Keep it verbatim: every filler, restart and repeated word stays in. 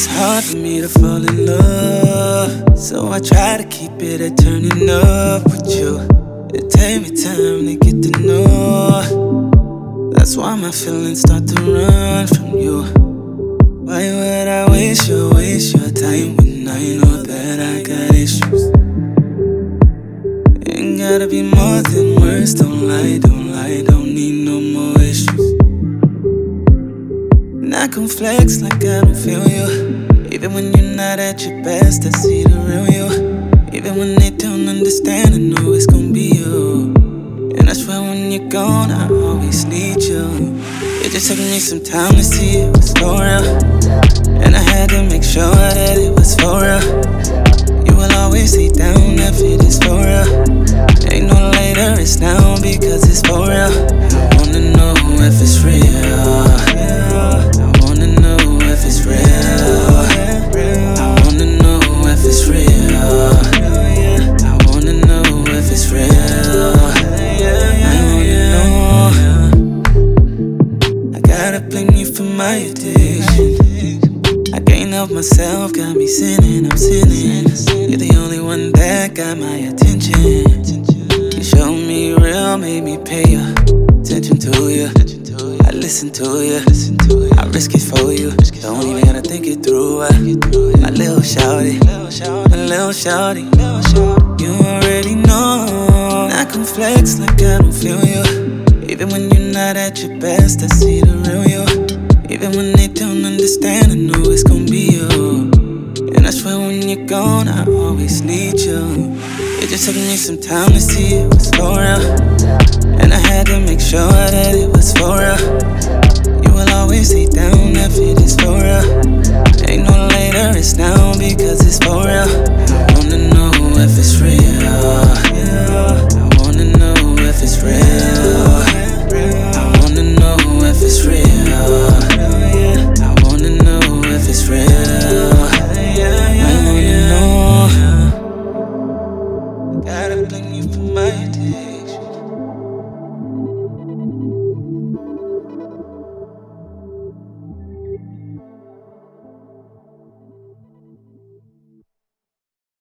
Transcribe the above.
It's hard for me to fall in love, so I try to keep it at turning up with you. It take me time to get to know. That's why my feelings start to run from you. Why would I waste your, waste your time when I know that I got issues? Ain't gotta be more than words, don't lie, don't lie, don't need no more issues. And I can flex like I don't feel you. Even when you're not at your best, I see the real you. Even when they don't understand, I know it's gonna be you. And I swear when you're gone, I always need you. It just took me some time to see it was for real, and I had to make sure that it was for real. You will always stay down if it is for real. Ain't no later, it's now because it's for real. I wanna know if it's real. I wanna know if it's real. I wanna know if it's real. I wanna know if it's real. I wanna know. I gotta blame you for my addiction. I can't help myself, got me sinning, I'm sinning. You're the only one that got my attention. You showed me real, made me pay attention to you. I listen to you, I risk it for you. Don't even gotta think it through. I, my little shawty, my little shawty. You already know. I can flex like I don't feel you. Even when you're not at your best, I see the real you. Even when they don't understand, I know it's gonna be you. And I swear when you're gone, I always need you. It just took me some time to see it was for real, and I had to make sure that it was for real. You will always stay down